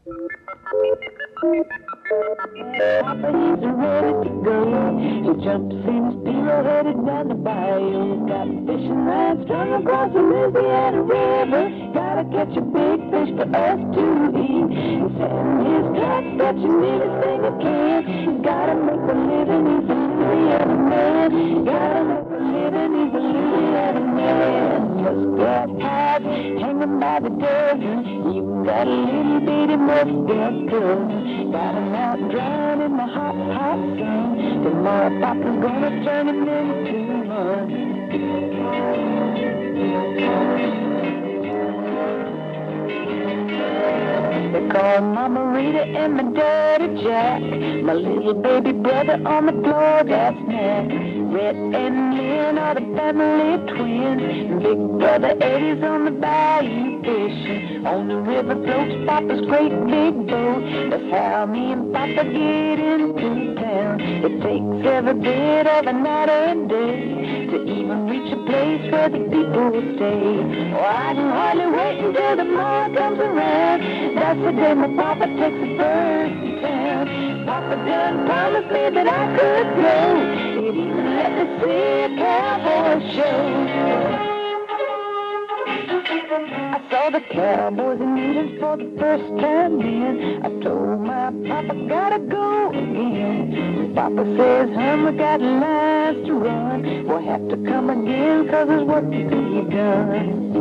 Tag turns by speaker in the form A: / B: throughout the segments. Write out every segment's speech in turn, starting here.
A: Papa, he's ready to go. He jumps in his Speedo, headed down the bayou. Got fishing lines strung across the Louisiana River. Gotta catch a big fish for us to eat. He's setting his traps, catching anything he can. He's gotta make a living, he's a Louisiana man. Gotta make a living, he's a Louisiana man. Muskrat hides hanging by the dozen. Even got a little bitty muskrat cousin. Got him out drying in the hot, hot sun. Tomorrow Papa's gonna turn him into mud. They call Mama Rita and my daddy Jack. My little baby brother on the floor, that's Mac. Rhett and Lynn are the family twins. Big brother Eddie's on the bayou fishing. On the river floats Papa's great big boat. That's how me and Papa get into town. It takes every bit of a night and day to even reach a place where the people stay. Oh, I can hardly wait until the morning comes around. That's the day my Papa takes the first to town. Papa done promised me that I could go. He'd even let me see a cowboy show. I saw the cowboys in Eden for the first time then. I told my Papa, gotta go again. Papa says, hon, we got lines to run. We'll have to come again, cause there's work to be done.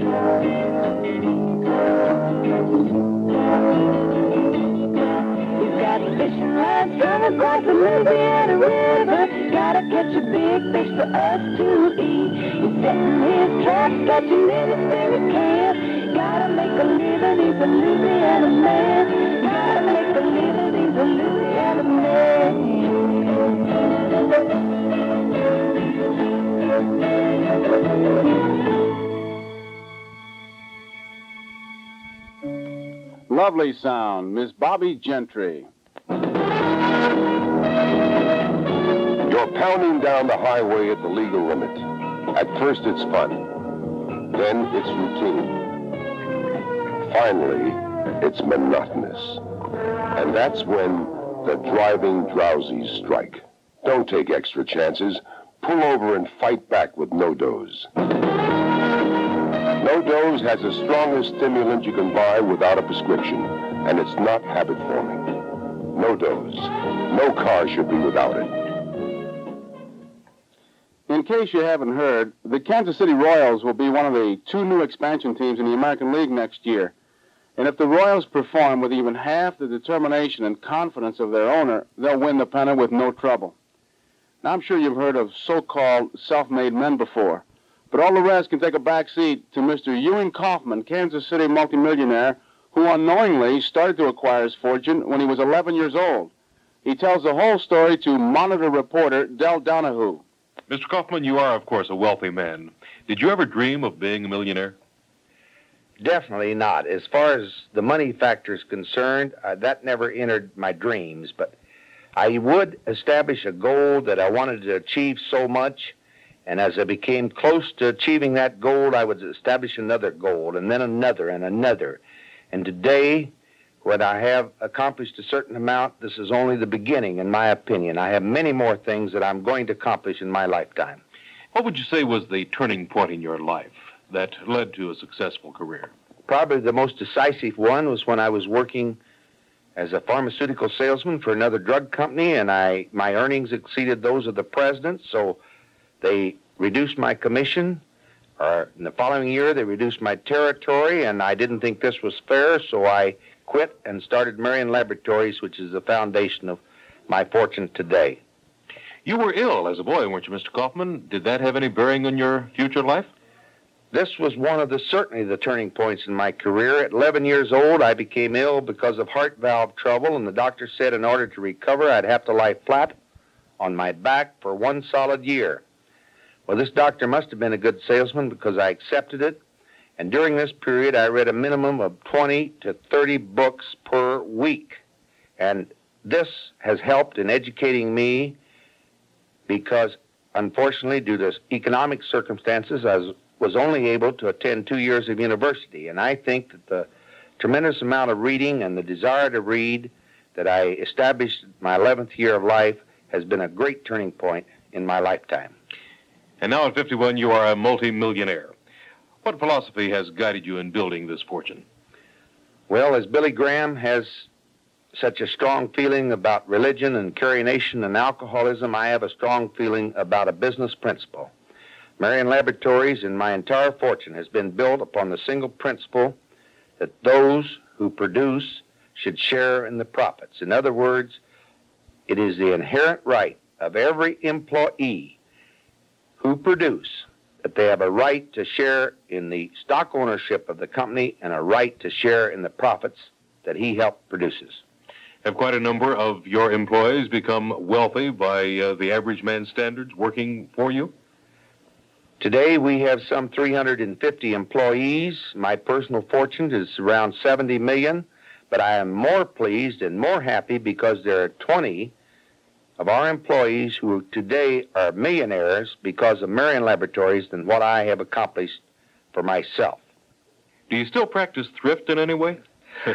A: He's got fishing lines strung across the Louisiana River. Gotta catch a big fish for us to eat. He's setting his traps, catching anything he can. Gotta make a living, he's a Louisiana man. Gotta make a living, he's a Louisiana man.
B: Lovely sound, Miss Bobbie Gentry.
C: You're pounding down the highway at the legal limit. At first it's fun. Then it's routine. Finally, it's monotonous. And that's when the driving drowsies strike. Don't take extra chances. Pull over and fight back with No-Doz. No-Doz has the strongest stimulant you can buy without a prescription, and it's not habit-forming. No-Doz. No car should be without it.
B: In case you haven't heard, the Kansas City Royals will be one of the 2 new expansion teams in the American League next year. And if the Royals perform with even half the determination and confidence of their owner, they'll win the pennant with no trouble. Now, I'm sure you've heard of so-called self-made men before, but all the rest can take a back seat to Mr. Ewing Kaufman, Kansas City multimillionaire, who unknowingly started to acquire his fortune when he was 11 years old. He tells the whole story to Monitor reporter Del Donahue.
D: Mr. Kaufman, you are, of course, a wealthy man. Did you ever dream of being a millionaire?
E: Definitely not. As far as the money factor is concerned, that never entered my dreams. But I would establish a goal that I wanted to achieve so much. And as I became close to achieving that goal, I would establish another goal, and then another, and another. And today, when I have accomplished a certain amount, this is only the beginning, in my opinion. I have many more things that I'm going to accomplish in my lifetime.
D: What would you say was the turning point in your life that led to a successful career?
E: Probably the most decisive one was when I was working as a pharmaceutical salesman for another drug company, and my earnings exceeded those of the president, so they reduced my commission. In the following year, they reduced my territory, and I didn't think this was fair, so I quit and started Marion Laboratories, which is the foundation of my fortune today.
D: You were ill as a boy, weren't you, Mr. Kaufman? Did that have any bearing on your future life?
E: This was one of certainly the turning points in my career. At 11 years old, I became ill because of heart valve trouble, and the doctor said in order to recover, I'd have to lie flat on my back for 1 solid year. Well, this doctor must have been a good salesman because I accepted it. And during this period, I read a minimum of 20 to 30 books per week. And this has helped in educating me because, unfortunately, due to economic circumstances, I was only able to attend 2 years of university. And I think that the tremendous amount of reading and the desire to read that I established my 11th year of life has been a great turning point in my lifetime.
D: And now at 51, you are a multi-millionaire. What philosophy has guided you in building this fortune?
E: Well, as Billy Graham has such a strong feeling about religion and carination and alcoholism, I have a strong feeling about a business principle. Marion Laboratories and my entire fortune has been built upon the single principle that those who produce should share in the profits. In other words, it is the inherent right of every employee who produce that they have a right to share in the stock ownership of the company and a right to share in the profits that he helped produces.
D: Have quite a number of your employees become wealthy by the average man's standards working for you?
E: Today, we have some 350 employees. My personal fortune is around $70 million, but I am more pleased and more happy because there are 20 of our employees who today are millionaires because of Marion Laboratories than what I have accomplished for myself.
D: Do you still practice thrift in any way?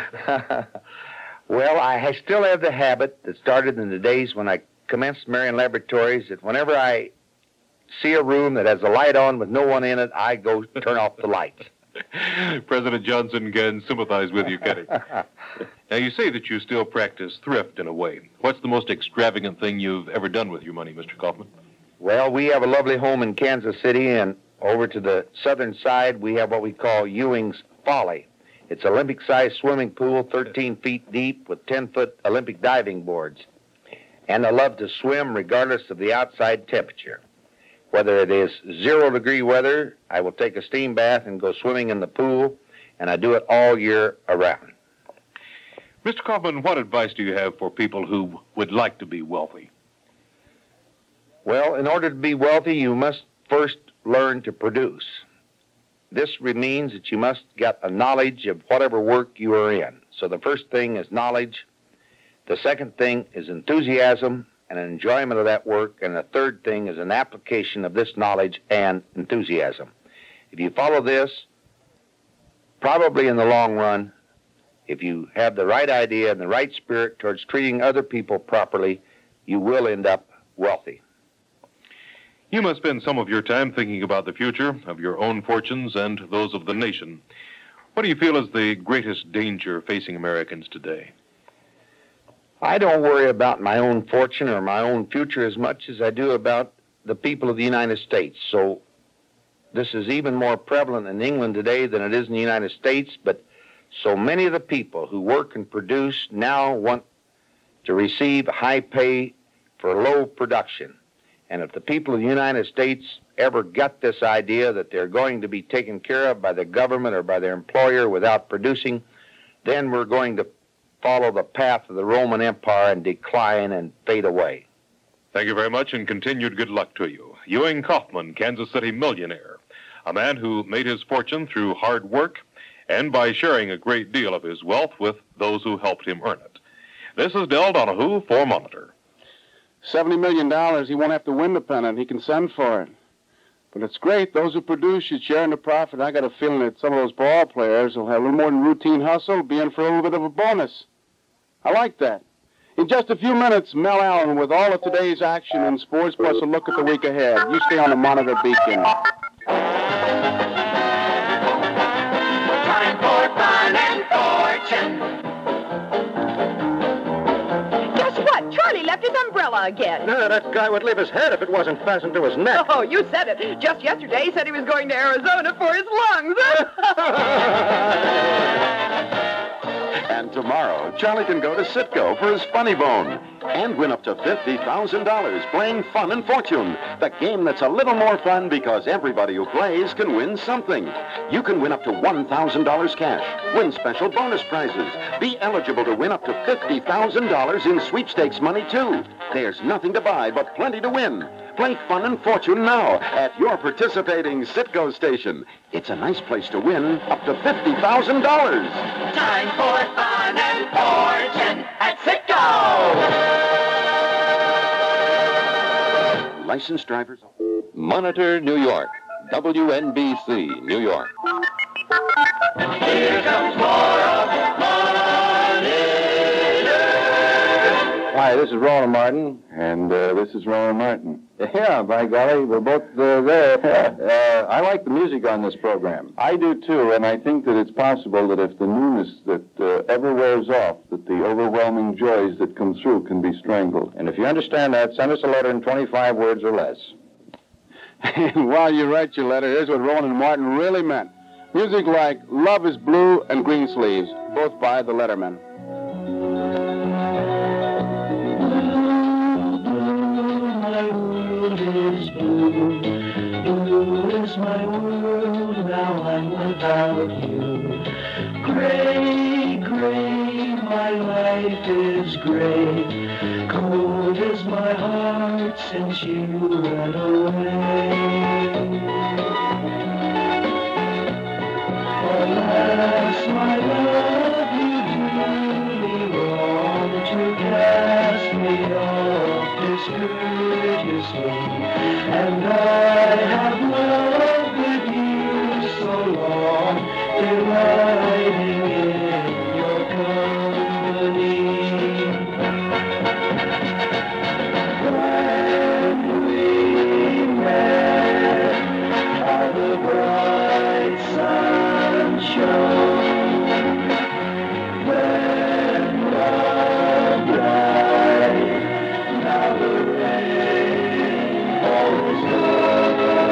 E: Well, I still have the habit that started in the days when I commenced Marion Laboratories that whenever I see a room that has a light on with no one in it, I go turn off the lights.
D: President Johnson can sympathize with you, can he? Now, you say that you still practice thrift in a way. What's the most extravagant thing you've ever done with your money, Mr. Kaufman?
E: Well, we have a lovely home in Kansas City, and over to the southern side, we have what we call Ewing's Folly. It's an Olympic-sized swimming pool, 13 feet deep, with 10-foot Olympic diving boards. And I love to swim regardless of the outside temperature. Whether it is 0-degree weather, I will take a steam bath and go swimming in the pool, and I do it all year around.
D: Mr. Kaufman, what advice do you have for people who would like to be wealthy?
E: Well, in order to be wealthy, you must first learn to produce. This means that you must get a knowledge of whatever work you are in. So the first thing is knowledge. The second thing is enthusiasm and an enjoyment of that work. And the third thing is an application of this knowledge and enthusiasm. If you follow this, probably in the long run, if you have the right idea and the right spirit towards treating other people properly, you will end up wealthy.
D: You must spend some of your time thinking about the future of your own fortunes and those of the nation. What do you feel is the greatest danger facing Americans today?
E: I don't worry about my own fortune or my own future as much as I do about the people of the United States. So this is even more prevalent in England today than it is in the United States, but so many of the people who work and produce now want to receive high pay for low production. And if the people of the United States ever get this idea that they're going to be taken care of by the government or by their employer without producing, then we're going to follow the path of the Roman Empire and decline and fade away.
D: Thank you very much, and continued good luck to you. Ewing Kaufman, Kansas City millionaire, a man who made his fortune through hard work and by sharing a great deal of his wealth with those who helped him earn it. This is Del Donahue for Monitor.
B: $70 million, he won't have to win the pennant. He can send for it. But it's great. Those who produce should share in the profit. I got a feeling that some of those ball players will have a little more than routine hustle, be in for a little bit of a bonus. I like that. In just a few minutes, Mel Allen with all of today's action in sports, plus a look at the week ahead. You stay on the Monitor Beacon.
A: Time for fun and fortune. Guess what? Charlie left his umbrella again.
F: No, that guy would leave his head if it wasn't fastened to his neck.
A: Oh, you said it. Just yesterday, he said he was going to Arizona for his lungs.
G: And tomorrow, Charlie can go to Citgo for his funny bone and win up to $50,000 playing Fun and Fortune, the game that's a little more fun because everybody who plays can win something. You can win up to $1,000 cash, win special bonus prizes, be eligible to win up to $50,000 in sweepstakes money, too. There's nothing to buy but plenty to win. Play Fun and Fortune now at your participating Citgo station. It's a nice place to win up to $50,000.
A: Time for fun and fortune at Citgo.
G: Licensed drivers.
H: Monitor, New York. WNBC, New York.
A: Here comes more of
I: Hi, this is Roland Martin.
B: And this is Roland Martin.
I: Yeah, by golly, we're both there. I like the music on this program.
B: I do, too, and I think that it's possible that if the newness that ever wears off, that the overwhelming joys that come through can be strangled.
I: And if you understand that, send us a letter in 25 words or less.
B: And while you write your letter, here's what Roland Martin really meant. Music like Love is Blue and Green Sleeves, both by the Lettermen.
A: Is blue. Blue is my world, now I'm without you. Gray, gray, my life is gray. Cold is my heart since you went away. Alas, my love, you do me wrong to cast me off discourteously. And I have loved with you so long, delighting in your company. When we met, how the bright sun shone. When love died, now the rain falls down.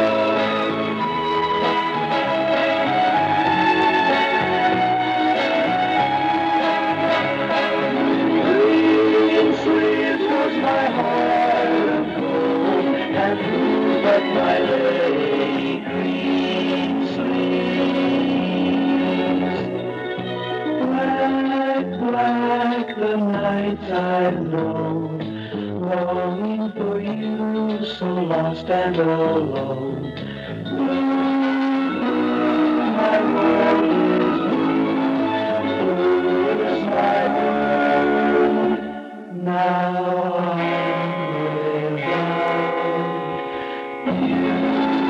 A: Green sleeves was my heart of gold, and who but my lady green sleeves? Black, black the nights I've known, longing for you, so lost and alone. Blue, blue, my world is blue. Blue is my world. Now I'm without you.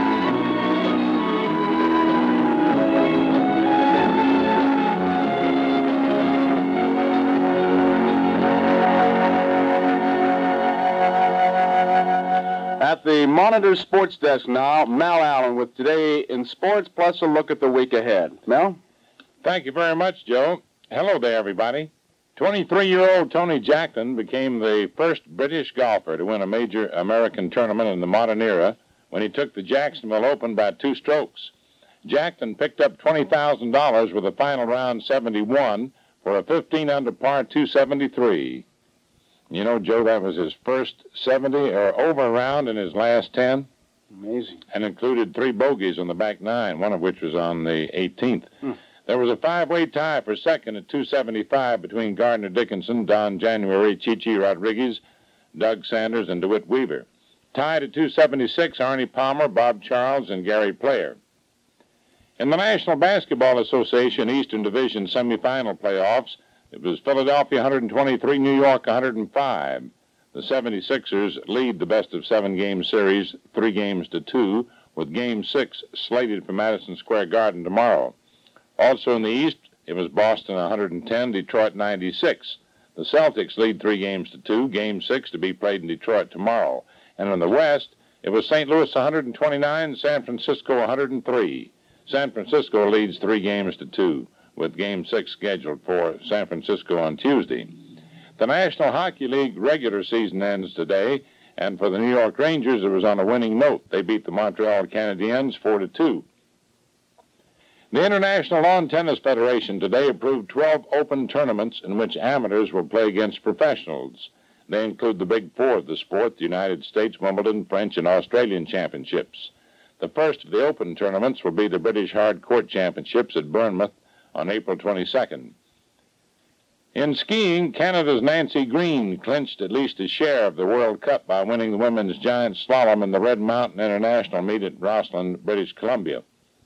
B: At the Monitor Sports Desk now, Mel Allen with Today in Sports, plus a look at the week ahead. Mel?
J: Thank you very much, Joe. Hello there, everybody. 23-year-old Tony Jackson became the first British golfer to win a major American tournament in the modern era when he took the Jacksonville Open by 2 strokes. Jackson picked up $20,000 with a final round 71 for a 15-under par 273. You know, Joe, that was his first 70 or over round in his last 10.
B: Amazing.
J: And included 3 bogeys on the back 9, one of which was on the 18th. There was a 5-way tie for second at 275 between Gardner Dickinson, Don January, Chichi Rodriguez, Doug Sanders, and DeWitt Weaver. Tied at 276, Arnie Palmer, Bob Charles, and Gary Player. In the National Basketball Association Eastern Division semifinal playoffs, it was Philadelphia 123, New York 105. The 76ers lead the best-of-7 game series 3-2, with Game 6 slated for Madison Square Garden tomorrow. Also in the East, it was Boston 110, Detroit 96. The Celtics lead 3-2, Game 6 to be played in Detroit tomorrow. And in the West, it was St. Louis 129, San Francisco 103. San Francisco leads 3-2. With Game 6 scheduled for San Francisco on Tuesday. The National Hockey League regular season ends today, and for the New York Rangers, it was on a winning note. They beat the Montreal Canadiens 4-2. The International Lawn Tennis Federation today approved 12 open tournaments in which amateurs will play against professionals. They include the Big Four of the sport, the United States, Wimbledon, French, and Australian championships. The first of the open tournaments will be the British Hard Court Championships at Bournemouth on April 22nd. In skiing, Canada's Nancy Green clinched at least a share of the World Cup by winning the women's giant slalom in the Red Mountain International meet at Rossland, British Columbia.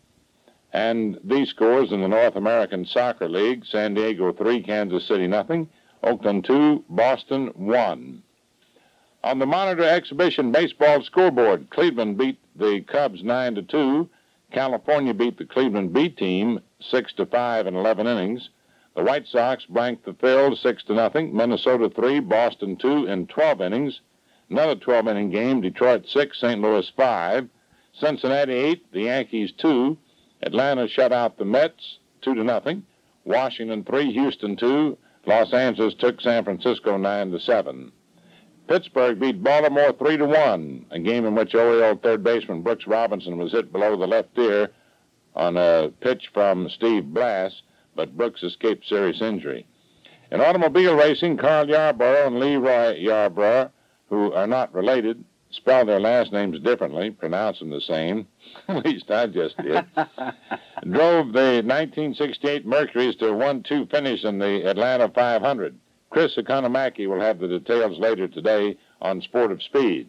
J: And these scores in the North American Soccer League: San Diego 3, Kansas City 0, Oakland 2, Boston 1. On the Monitor Exhibition Baseball scoreboard, Cleveland beat the Cubs 9-2. California beat the Cleveland B team 6-5 in 11 innings. The White Sox blanked the Phils 6-0. Minnesota 3, Boston 2 in 12 innings. Another 12-inning game, Detroit 6, St. Louis 5. Cincinnati 8, the Yankees 2. Atlanta shut out the Mets 2-0. Washington 3, Houston 2. Los Angeles took San Francisco 9-7. Pittsburgh beat Baltimore 3-1, a game in which Oriole third baseman Brooks Robinson was hit below the left ear on a pitch from Steve Blass, but Brooks escaped serious injury. In automobile racing, Carl Yarborough and Leroy Yarborough, who are not related, spell their last names differently, pronounce them the same. At least I just did. Drove the 1968 Mercuries to a 1-2 finish in the Atlanta 500. Chris Economaki will have the details later today on Sport of Speed.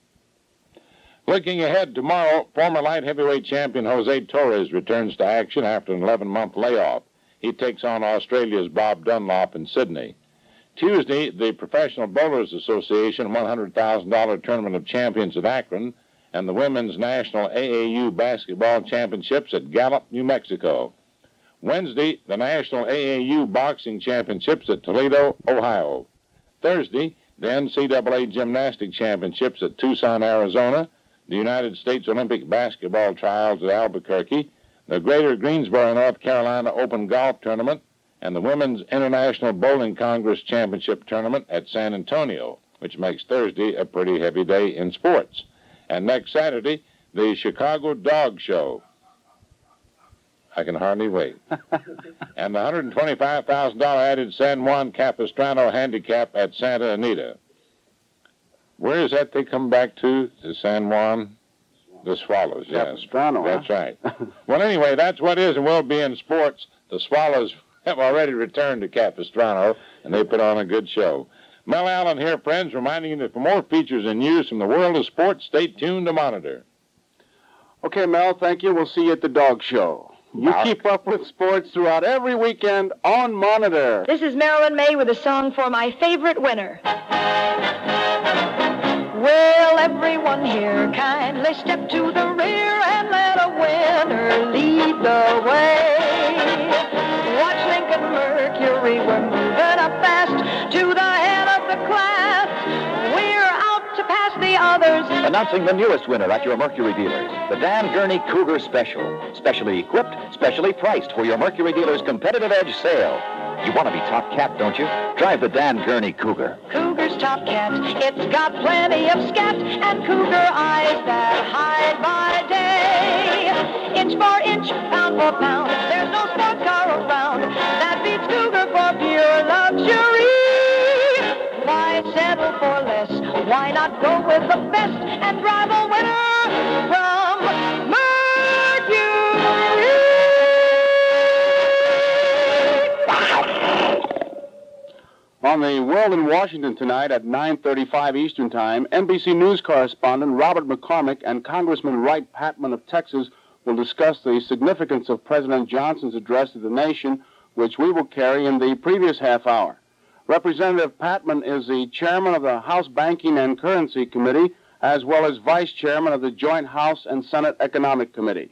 J: Looking ahead, tomorrow, former light heavyweight champion Jose Torres returns to action after an 11-month layoff. He takes on Australia's Bob Dunlop in Sydney. Tuesday, the Professional Bowlers Association $100,000 Tournament of Champions at Akron and the Women's National AAU Basketball Championships at Gallup, New Mexico. Wednesday, the National AAU Boxing Championships at Toledo, Ohio. Thursday, the NCAA Gymnastic Championships at Tucson, Arizona, the United States Olympic Basketball Trials at Albuquerque, the Greater Greensboro, North Carolina Open Golf Tournament, and the Women's International Bowling Congress Championship Tournament at San Antonio, which makes Thursday a pretty heavy day in sports. And next Saturday, the Chicago Dog Show. I can hardly wait. And the $125,000 added San Juan Capistrano Handicap at Santa Anita. Where is that they come back to San Juan? The Swallows, yes.
B: Capistrano,
J: that's right. Well, anyway, that's what is and will be in sports. The Swallows have already returned to Capistrano, and they put on a good show. Mel Allen here, friends, reminding you that for more features and news from the world of sports, stay tuned to Monitor.
B: Okay, Mel, thank you. We'll see you at the Dog Show. You keep up with sports throughout every weekend on Monitor.
K: This is Marilyn May with a song for my favorite winner. Well, everyone here kindly step to the rear and let a winner lead the way. Watch Lincoln Mercury, we're moving up fast to the head of the class. We're out to pass the others.
H: Announcing the newest winner at your Mercury dealers, the Dan Gurney Cougar Special. Specially equipped, specially priced for your Mercury dealer's competitive edge sale. You want to be top cat, don't you? Drive the Dan Gurney Cougar.
K: Cougar's top cat, it's got plenty of scat and cougar eyes that hide by day. Inch for inch, pound for pound, there's no sports car around that beats Cougar for pure luxury. Why settle for less? Why not go with the best and drive a winner from Mercury?
B: On the World in Washington tonight at 9:35 Eastern Time, NBC News correspondent Robert McCormick and Congressman Wright Patman of Texas will discuss the significance of President Johnson's address to the nation, which we will carry in the previous half hour. Representative Patman is the chairman of the House Banking and Currency Committee, as well as vice chairman of the Joint House and Senate Economic Committee.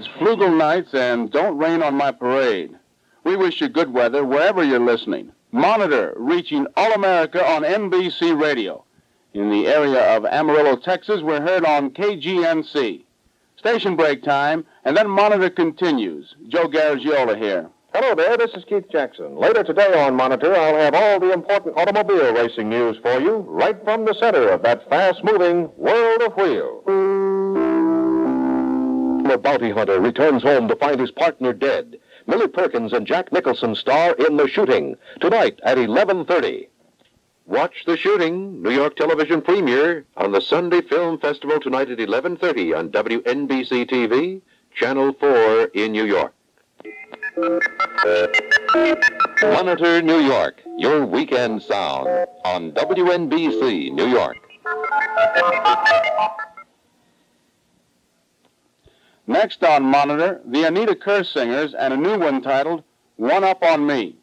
B: It's Flugel Nights and Don't Rain on My Parade. We wish you good weather wherever you're listening. Monitor, reaching all America on NBC Radio. In the area of Amarillo, Texas, we're heard on KGNC. Station break time, and then Monitor continues. Joe Garagiola here.
F: Hello there, this is Keith Jackson. Later today on Monitor, I'll have all the important automobile racing news for you, right from the center of that fast-moving world of wheel. A bounty hunter returns home to find his partner dead. Millie Perkins and Jack Nicholson star in The Shooting, tonight at 11:30.
L: Watch The Shooting, New York television premiere, on the Sunday Film Festival tonight at 11:30 on WNBC TV, Channel 4 in New York. Monitor New York, your weekend sound on WNBC New York.
B: Next on Monitor, the Anita Kerr Singers and a new one titled One Up on Me.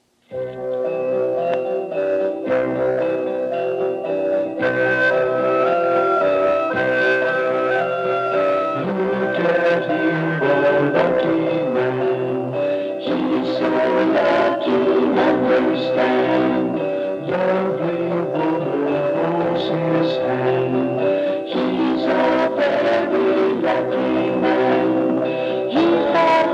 A: Understand, lovely woman holds his hand. He's a very lucky man. He's all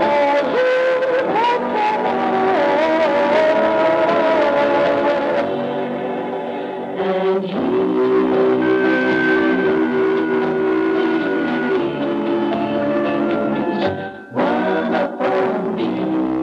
A: and he's one upon me.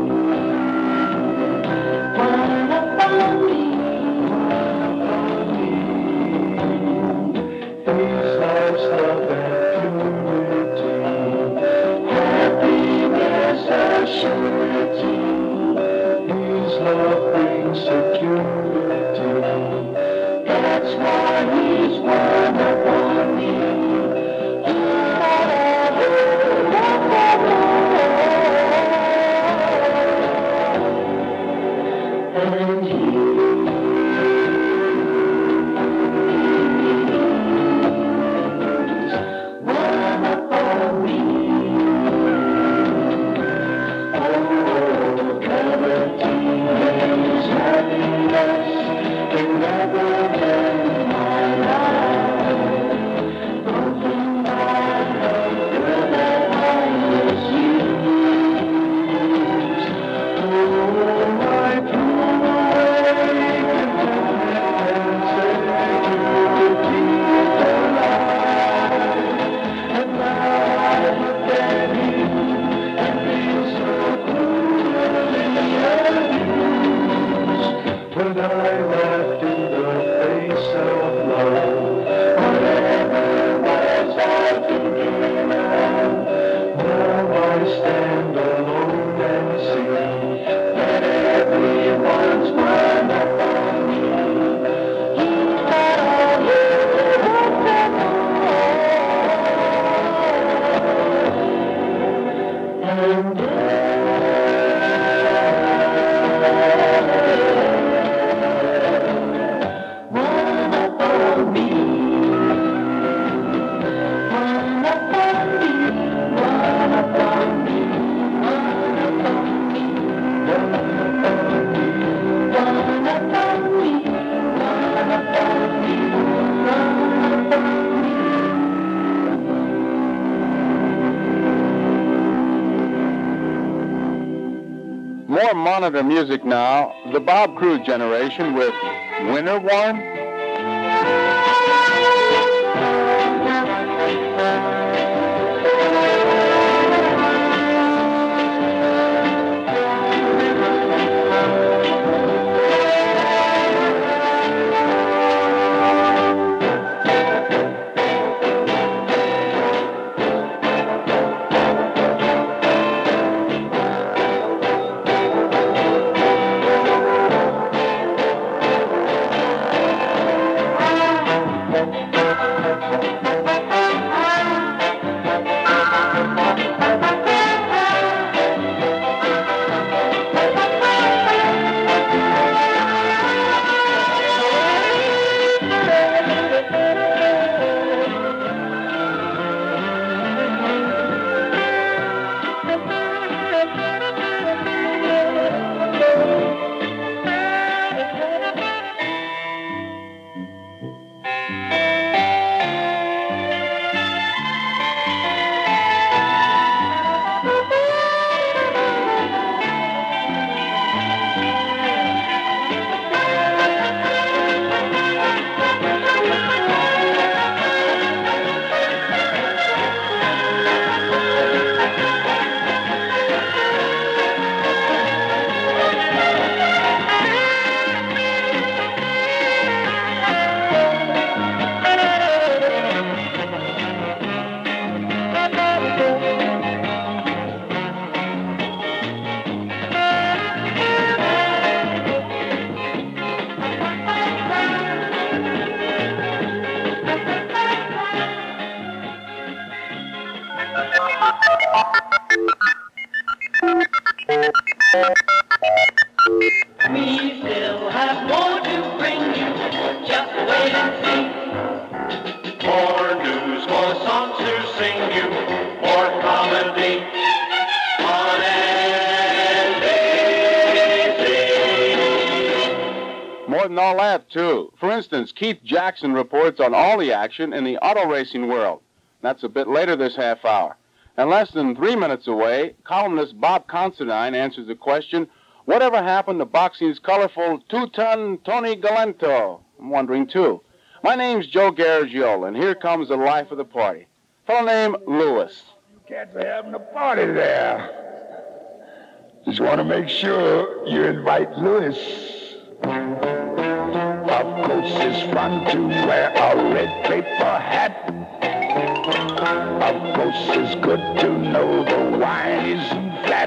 B: More Monitor music now, the Bob Cruz Generation with Winter Warm.
K: We still have more to bring you. Just wait and see. More news, more songs to sing you. More comedy on NBC.
B: More than all that, too. For instance, Keith Jackson reports on all the action in the auto racing world. That's a bit later this half hour. And less than 3 minutes away, columnist Bob Considine answers the question, whatever happened to boxing's colorful two-ton Tony Galento? I'm wondering, too. My name's Joe Garagiola, and here comes the life of the party. Fellow named Lewis.
M: Cats are having a party there. Just want to make sure you invite Lewis. Of course, it's fun to wear a red paper hat. Of course, it's good to know the wine isn't flat.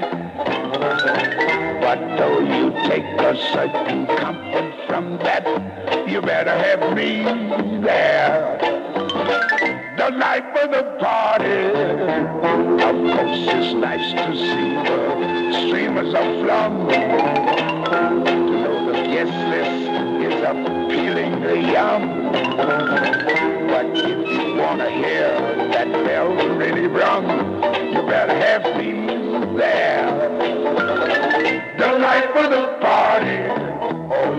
M: But though you take a certain comfort from that, you better have me there. The life of the party. Of course, it's nice to see the streamers of flum. To know the guest list is appealingly young. But if you want to hear that bell really rung, you better have me there. The life of the party. Oh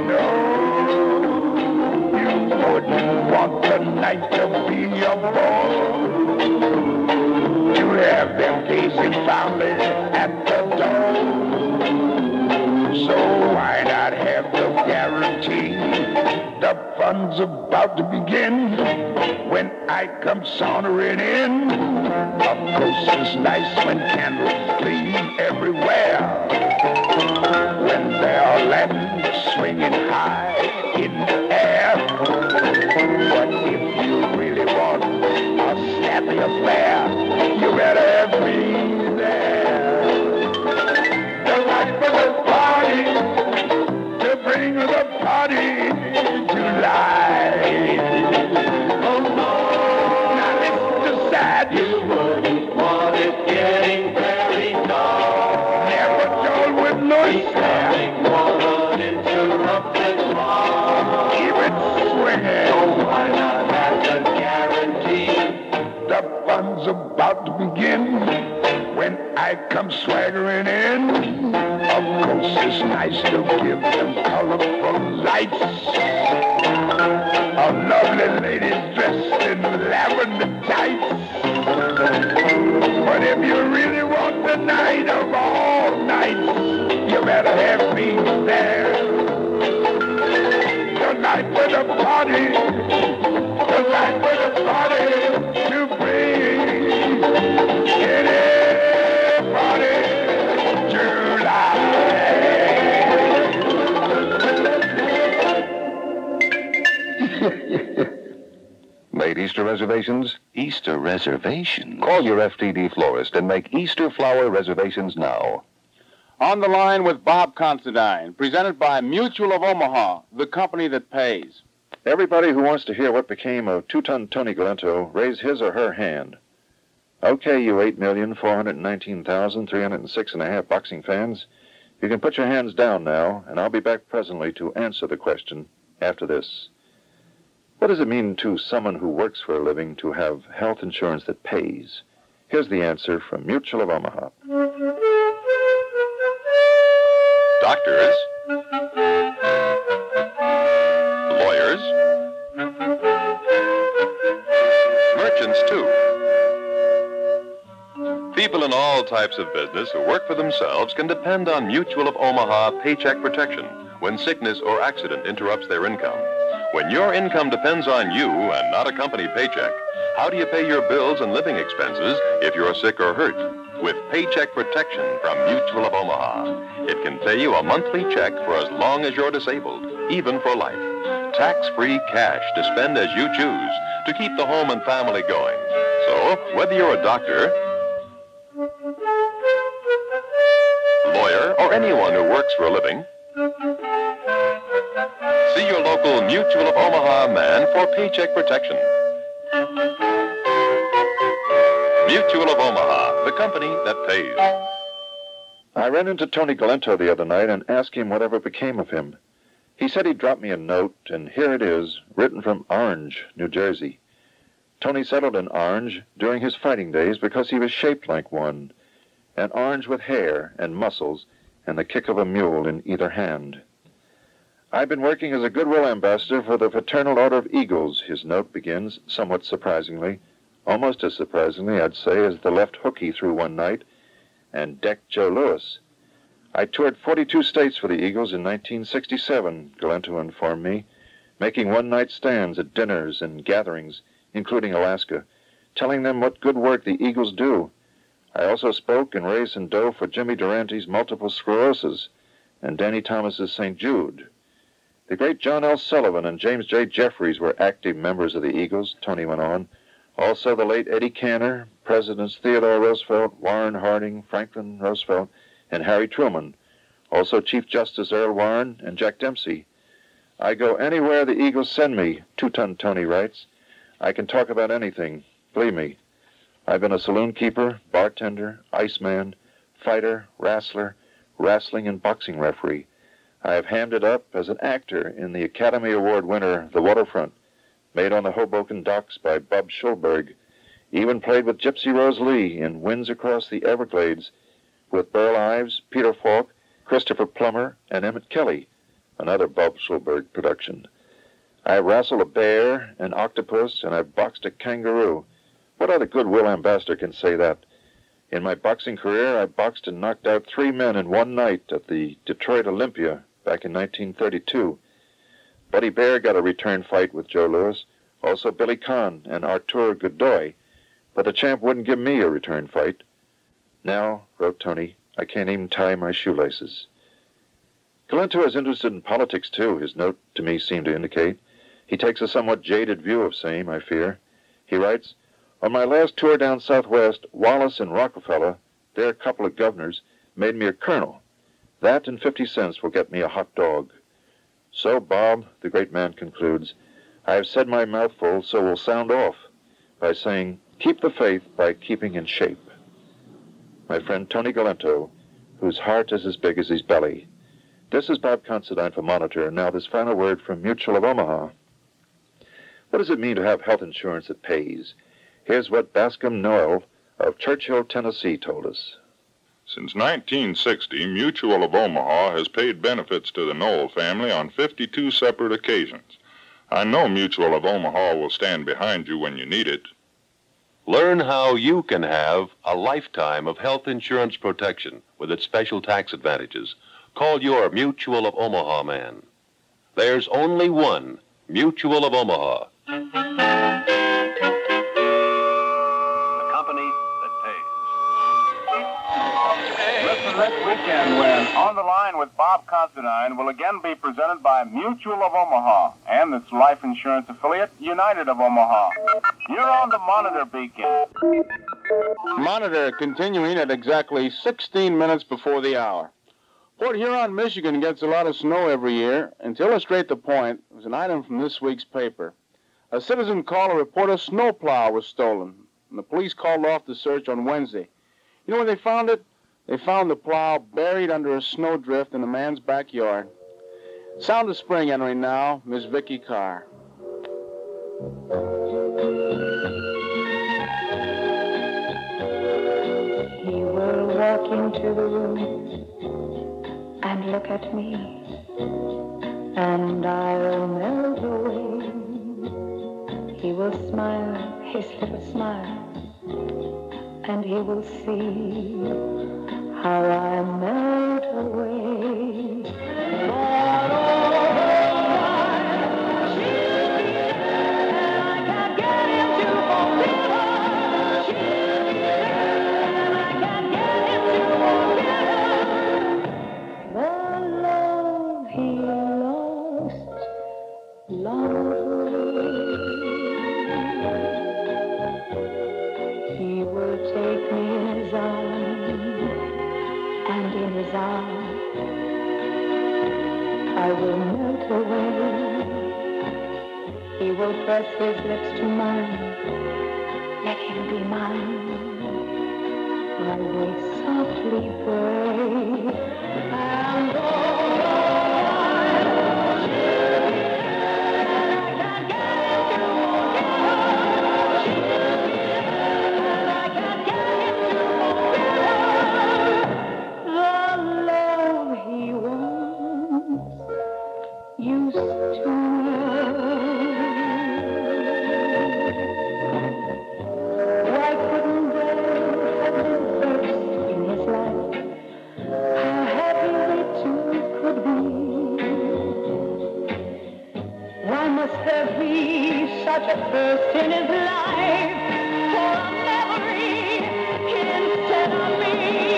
M: no, you wouldn't want the night to be a ball. To have them gazing fondly at the door. So why not have the guarantee? The fun's about to begin when I come sauntering in. Of course, it's nice when candles gleam everywhere. When they're landing, swinging high in the air. But if you really want a snappy affair, you better have me there. The life of the party, to bring the party to life. Oh no, now listen to sad. You wouldn't want it getting very dark. Never told with Louis there. Won't interrupt this long. Keep it swinging. So why not have the guarantee? The fun's about to begin when I come swaggering in. Of course, it's nice to give them colorful lights. A lovely lady dressed in lavender tights. But if you really want the night of all nights, you better have me there. The night for the party, the night for the party to bring anybody to life.
L: Made Easter reservations?
H: Easter reservation?
L: Call your FTD florist and make Easter flower reservations now.
B: On the line with Bob Considine, presented by Mutual of Omaha, the company that pays.
N: Everybody who wants to hear what became of two-ton Tony Galento, raise his or her hand. Okay, you 8,419,306.5 boxing fans, you can put your hands down now, and I'll be back presently to answer the question after this. What does it mean to someone who works for a living to have health insurance that pays? Here's the answer from Mutual of Omaha.
D: Doctors, lawyers, merchants, too. People in all types of business who work for themselves can depend on Mutual of Omaha paycheck protection when sickness or accident interrupts their income. When your income depends on you and not a company paycheck, how do you pay your bills and living expenses if you're sick or hurt? With Paycheck Protection from Mutual of Omaha, it can pay you a monthly check for as long as you're disabled, even for life. Tax-free cash to spend as you choose to keep the home and family going. So, whether you're a doctor, lawyer, or anyone who works for a living, see your local Mutual of Omaha man for paycheck protection. Mutual of Omaha, the company that pays.
N: I ran into Tony Galento the other night and asked him whatever became of him. He said he'd drop me a note, and here it is, written from Orange, New Jersey. Tony settled in Orange during his fighting days because he was shaped like one, an orange with hair and muscles and the kick of a mule in either hand. I've been working as a goodwill ambassador for the Fraternal Order of Eagles, his note begins, somewhat surprisingly, almost as surprisingly, I'd say, as the left hook he threw one night and decked Joe Louis. I toured 42 states for the Eagles in 1967, Galento informed me, making one-night stands at dinners and gatherings, including Alaska, telling them what good work the Eagles do. I also spoke and raised some dough for Jimmy Durante's multiple sclerosis and Danny Thomas's St. Jude. The great John L. Sullivan and James J. Jeffries were active members of the Eagles, Tony went on. Also the late Eddie Cantor, Presidents Theodore Roosevelt, Warren Harding, Franklin Roosevelt, and Harry Truman. Also Chief Justice Earl Warren and Jack Dempsey. I go anywhere the Eagles send me, Two-Ton Tony writes. I can talk about anything, believe me. I've been a saloon keeper, bartender, iceman, fighter, wrestler, wrestling and boxing referee. I have hammed it up as an actor in the Academy Award winner The Waterfront, made on the Hoboken docks by Bub Schulberg. Even played with Gypsy Rose Lee in Winds Across the Everglades with Burl Ives, Peter Falk, Christopher Plummer, and Emmett Kelly, another Bub Schulberg production. I have wrestled a bear, an octopus, and I've boxed a kangaroo. What other goodwill ambassador can say that? In my boxing career, I boxed and knocked out 3 men in one night at the Detroit Olympia back in 1932. Buddy Bear got a return fight with Joe Louis, also Billy Conn and Artur Godoy, but the champ wouldn't give me a return fight. Now, wrote Tony, I can't even tie my shoelaces. Galento is interested in politics, too, his note to me seemed to indicate. He takes a somewhat jaded view of same, I fear. He writes, on my last tour down Southwest, Wallace and Rockefeller, their couple of governors, made me a colonel. That and 50 cents will get me a hot dog. So, Bob, the great man concludes, I have said my mouthful, so will sound off by saying, keep the faith by keeping in shape. My friend Tony Galento, whose heart is as big as his belly. This is Bob Considine for Monitor, and now this final word from Mutual of Omaha. What does it mean to have health insurance that pays? Here's what Bascom Noel of Churchill, Tennessee told us.
O: Since 1960, Mutual of Omaha has paid benefits to the Noel family on 52 separate occasions. I know Mutual of Omaha will stand behind you when you need it.
L: Learn how you can have a lifetime of health insurance protection with its special tax advantages. Call your Mutual of Omaha man. There's only one Mutual of Omaha.
B: This weekend when On the Line with Bob Considine will again be presented by Mutual of Omaha and its life insurance affiliate, United of Omaha. You're on the Monitor Beacon. Monitor continuing at exactly 16 minutes before the hour. Port Huron, Michigan gets a lot of snow every year, and to illustrate the point, there's an item from this week's paper. A citizen called to report a snowplow was stolen, and the police called off the search on Wednesday. You know where they found it? They found the plow buried under a snowdrift in a man's backyard. Sound of spring entering now, Miss Vicky Carr.
A: He will walk into the room and look at me, and I'll melt away. He will smile his little smile, and he will see how I melt away. But all the while, she'll be there, and I can't get him to forget her. She'll be there, and I can't get him to forget her. The love he lost long ago. He will take me in his arms, and in his arms I will melt away. He will press his lips to mine, let him be mine. I will softly pray.
K: the first in his life for a memory instead of me.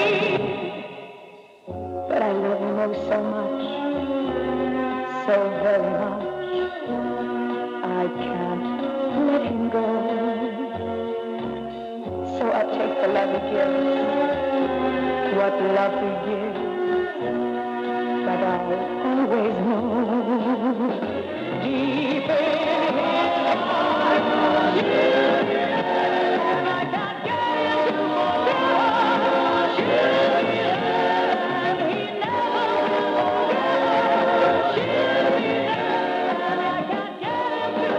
K: But I love him oh so much, so very much. I can't let him go. So I'll take the love he gives, what love he gives, but I'll always know deep in his heart, and I can't get him to forget. He never will forget. I can't get him to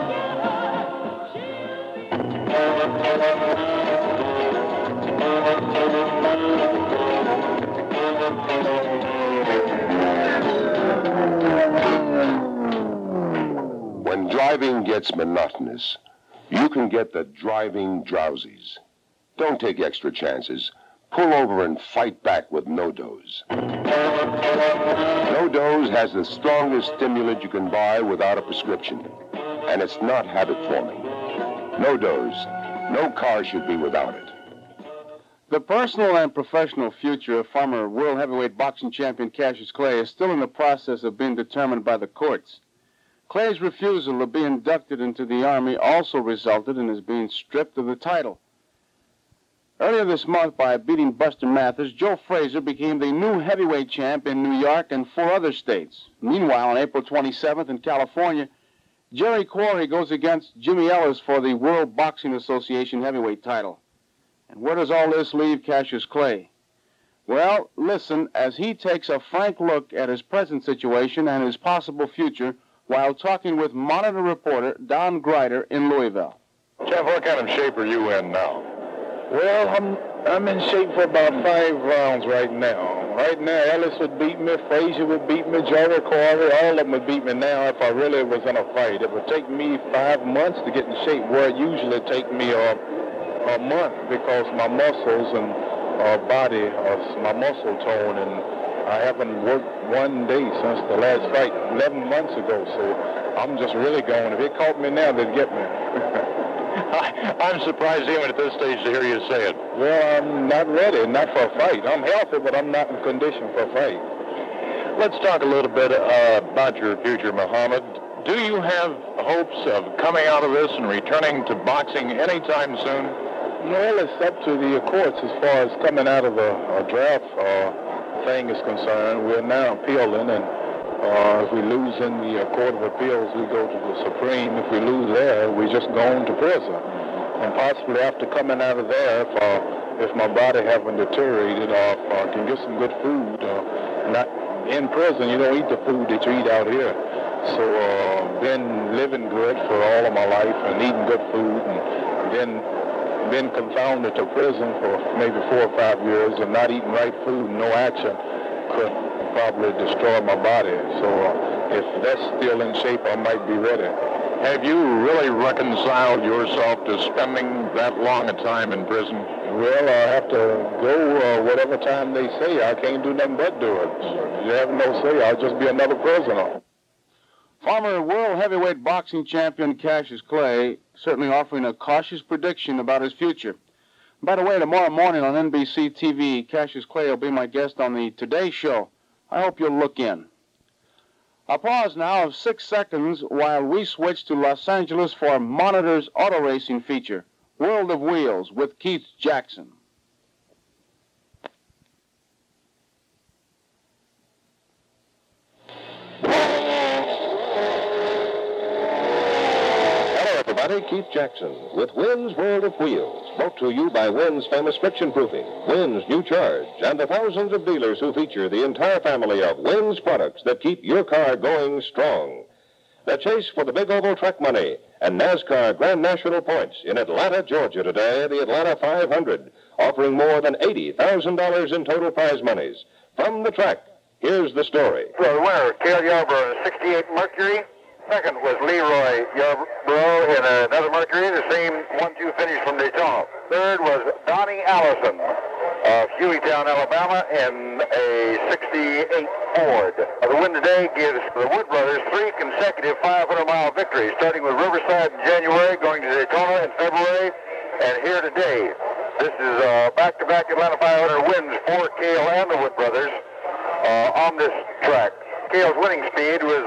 C: When driving gets monotonous, you can get the driving drowsies. Don't take extra chances. Pull over and fight back with No-Dose. No-Dose has the strongest stimulant you can buy without a prescription, and it's not habit-forming. No-Dose. No car should be without it.
B: The personal and professional future of former world heavyweight boxing champion Cassius Clay is still in the process of being determined by the courts. Clay's refusal to be inducted into the Army also resulted in his being stripped of the title. Earlier this month, by beating Buster Mathers, Joe Frazier became the new heavyweight champ in New York and 4 other states. Meanwhile, on April 27th in California, Jerry Quarry goes against Jimmy Ellis for the World Boxing Association heavyweight title. And where does all this leave Cassius Clay? Well, listen as he takes a frank look at his present situation and his possible future while talking with Monitor reporter Don Greider in Louisville.
P: Jeff, what kind of shape are you in now?
Q: Well, I'm in shape for about 5 rounds right now. Right now, Ellis would beat me, Frazier would beat me, Jerry Quarry, all of them would beat me now if I really was in a fight. It would take me 5 months to get in shape, where it usually take me a month because my muscles and body, my muscle tone, and I haven't worked one day since the last fight 11 months ago, so I'm just really going. If it caught me now, they'd get me.
P: I'm surprised even at this stage to hear you say it.
Q: Well, I'm not ready, not for a fight. I'm healthy, but I'm not in condition for a fight.
P: Let's talk a little bit about your future, Muhammad. Do you have hopes of coming out of this and returning to boxing anytime soon?
Q: Well, it's up to the courts as far as coming out of a draft thing is concerned. We're now appealing, and if we lose in the Court of Appeals, we go to the Supreme. If we lose there, we just go on to prison. And possibly after coming out of there, if my body haven't deteriorated, or if I can get some good food, not in prison, you don't eat the food that you eat out here. So been living good for all of my life and eating good food, and then been confounded to prison for maybe 4 or 5 years and not eating right food, no action, could probably destroy my body. So if that's still in shape, I might be ready.
P: Have you really reconciled yourself to spending that long a time in prison?
Q: Well, I have to go whatever time they say. I can't do nothing but do it. You have no say. I'll just be another prisoner.
B: Former world heavyweight boxing champion Cassius Clay certainly offering a cautious prediction about his future. By the way, tomorrow morning on NBC TV, Cassius Clay will be my guest on the Today Show. I hope you'll look in. A pause now of 6 seconds while we switch to Los Angeles for Monitor's auto racing feature, World of Wheels, with Keith Jackson.
C: Keith Jackson with Wynn's World of Wheels, brought to you by Wynn's famous friction proofing, Wynn's New Charge, and the thousands of dealers who feature the entire family of Wynn's products that keep your car going strong. The chase for the big oval track money and NASCAR Grand National points in Atlanta, Georgia today, the Atlanta 500, offering more than $80,000 in total prize monies. From the track, here's the story.
R: So the winner, Cale Yarborough, 68 Mercury. Second was Leroy Yarborough in another Mercury, the same 1-2 finish from Daytona. Third was Donnie Allison of Hueytown, Alabama, in a 68 Ford. The win today gives the Wood brothers 3 consecutive 500-mile victories, starting with Riverside in January, going to Daytona in February, and here today. This is back-to-back Atlanta 500 wins for Cale and the Wood brothers on this track. Cale's winning speed was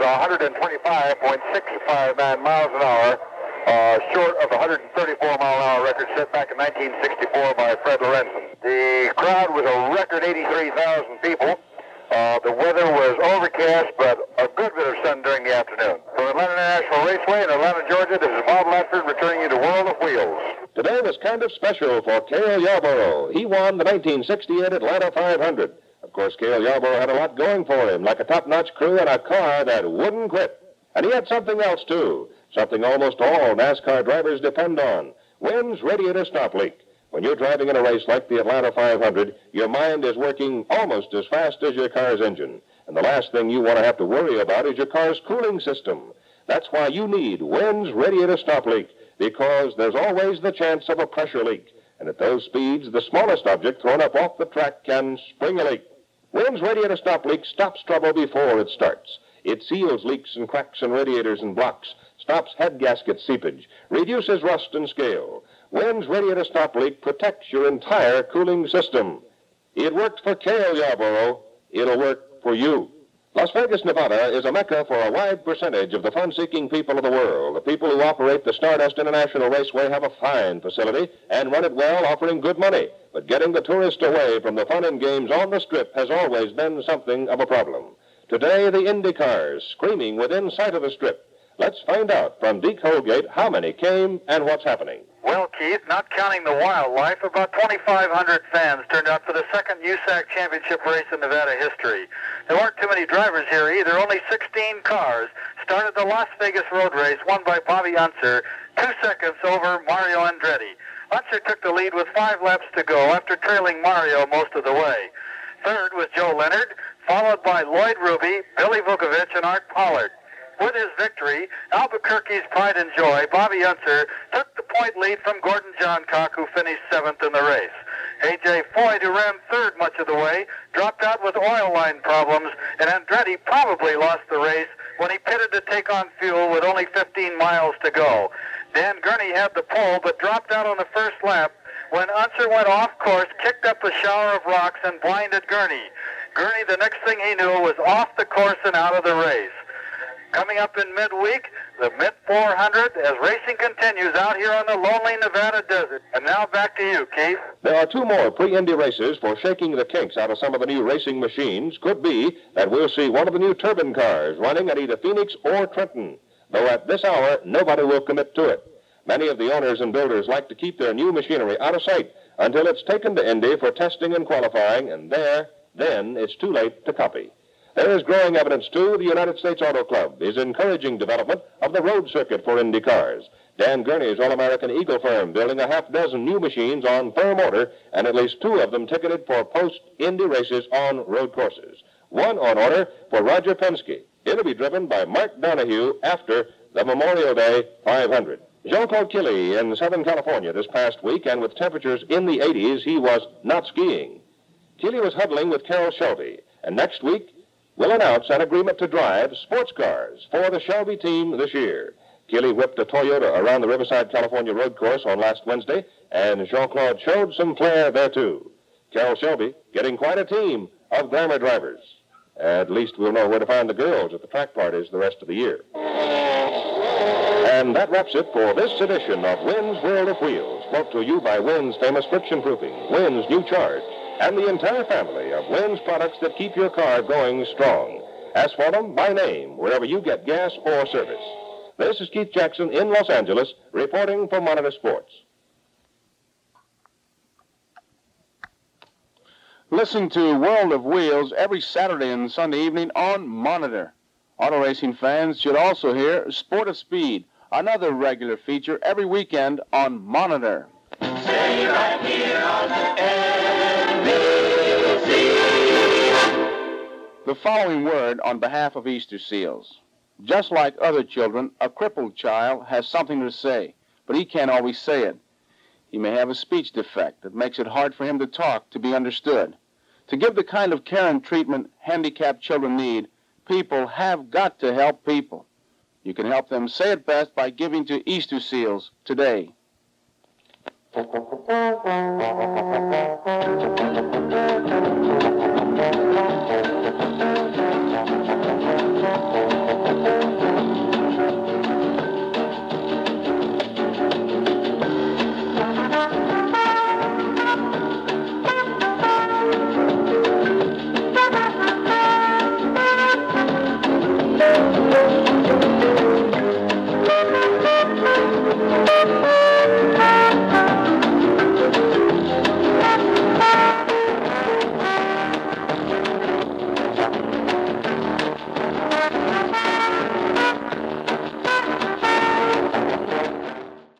R: 125.659 miles an hour, short of the 134-mile-an-hour record set back in 1964 by Fred Lorenzen. The crowd was a record 83,000 people. The weather was overcast, but a good bit of sun during the afternoon. From Atlanta International Raceway in Atlanta, Georgia, this is Bob Latford returning you to World of Wheels.
C: Today was kind of special for Cale Yarborough. He won the 1968 Atlanta 500. Of course, Cale Yarborough had a lot going for him, like a top-notch crew and a car that wouldn't quit. And he had something else, too, something almost all NASCAR drivers depend on: Wynn's radiator stop leak. When you're driving in a race like the Atlanta 500, your mind is working almost as fast as your car's engine. And the last thing you want to have to worry about is your car's cooling system. That's why you need Wynn's radiator stop leak, because there's always the chance of a pressure leak. And at those speeds, the smallest object thrown up off the track can spring a leak. Wynn's radiator stop leak stops trouble before it starts. It seals leaks and cracks in radiators and blocks, stops head gasket seepage, reduces rust and scale. Wynn's radiator stop leak protects your entire cooling system. It worked for Cale Yarborough. It'll work for you. Las Vegas, Nevada is a mecca for a wide percentage of the fun-seeking people of the world. The people who operate the Stardust International Raceway have a fine facility and run it well, offering good money. But getting the tourist away from the fun and games on the Strip has always been something of a problem. Today, the Indy cars screaming within sight of the Strip. Let's find out from Deke Holgate how many came and what's happening.
R: Well, Keith, not counting the wildlife, about 2,500 fans turned out for the second USAC championship race in Nevada history. There weren't too many drivers here either. Only 16 cars started the Las Vegas road race, won by Bobby Unser, 2 seconds over Mario Andretti. Unser took the lead with 5 laps to go after trailing Mario most of the way. Third was Joe Leonard, followed by Lloyd Ruby, Billy Vukovich, and Art Pollard. With his victory, Albuquerque's pride and joy, Bobby Unser took the point lead from Gordon Johncock, who finished 7th in the race. A.J. Foyt, who ran 3rd much of the way, dropped out with oil line problems, and Andretti probably lost the race when he pitted to take on fuel with only 15 miles to go. Dan Gurney had the pole, but dropped out on the first lap when Unser went off course, kicked up a shower of rocks, and blinded Gurney. Gurney, the next thing he knew, was off the course and out of the race. Coming up in midweek, the Mid-400 as racing continues out here on the lonely Nevada desert. And now back to you, Keith.
C: There are 2 more pre-Indy races for shaking the kinks out of some of the new racing machines. Could be that we'll see one of the new turbine cars running at either Phoenix or Trenton, though at this hour, nobody will commit to it. Many of the owners and builders like to keep their new machinery out of sight until it's taken to Indy for testing and qualifying, and then it's too late to copy. There is growing evidence, too. The United States Auto Club is encouraging development of the road circuit for Indy cars. Dan Gurney's All-American Eagle firm building a half-dozen new machines on firm order, and at least 2 of them ticketed for post-Indy races on road courses. 1 on order for Roger Penske. It'll be driven by Mark Donohue after the Memorial Day 500. Jean-Claude Killy in Southern California this past week, and with temperatures in the 80s, he was not skiing. Killy was huddling with Carroll Shelby, and next week, will announce an agreement to drive sports cars for the Shelby team this year. Killy whipped a Toyota around the Riverside, California road course on last Wednesday, and Jean-Claude showed some flair there, too. Carroll Shelby getting quite a team of glamour drivers. At least we'll know where to find the girls at the track parties the rest of the year. And that wraps it for this edition of Wynn's World of Wheels, brought to you by Wynn's famous friction proofing, Wynn's New Charge, and the entire family of Wynn's products that keep your car going strong. Ask for them by name wherever you get gas or service. This is Keith Jackson in Los Angeles, reporting for Monitor Sports.
B: Listen to World of Wheels every Saturday and Sunday evening on Monitor. Auto racing fans should also hear Sport of Speed, another regular feature every weekend on Monitor.
M: Stay right here on
B: The following word on behalf of Easter Seals. Just like other children, a crippled child has something to say, but he can't always say it. He may have a speech defect that makes it hard for him to talk, to be understood. To give the kind of care and treatment handicapped children need, people have got to help people. You can help them say it best by giving to Easter Seals today.